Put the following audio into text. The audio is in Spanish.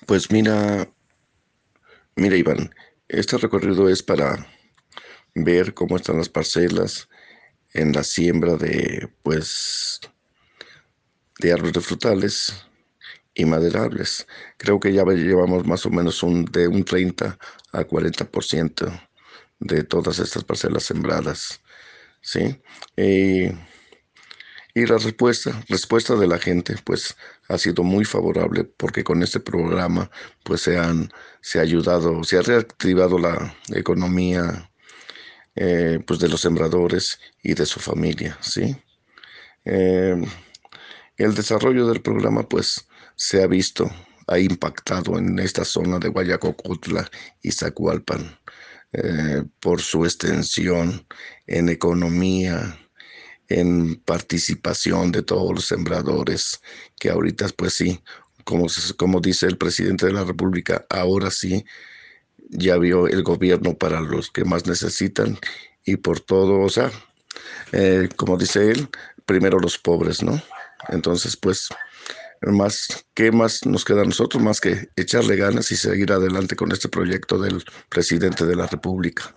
Pues mira Iván, este recorrido es para ver cómo están las parcelas en la siembra de árboles frutales y maderables. Creo que ya llevamos más o menos de un 30 a 40% de todas estas parcelas sembradas, ¿sí? Y, y la respuesta de la gente, pues, ha sido muy favorable porque con este programa, pues, se ha ayudado, se ha reactivado la economía, pues, de los sembradores y de su familia, ¿sí? Eh, el desarrollo del programa, pues, se ha visto, ha impactado en esta zona de Guayacocotla y Zacualpan, por su extensión en economía, en participación de todos los sembradores, que ahorita, pues sí, como dice el presidente de la República, ahora sí ya vio el gobierno para los que más necesitan y por todo, o sea, como dice él, primero los pobres, ¿no? Entonces, pues, ¿qué más nos queda a nosotros más que echarle ganas y seguir adelante con este proyecto del presidente de la República?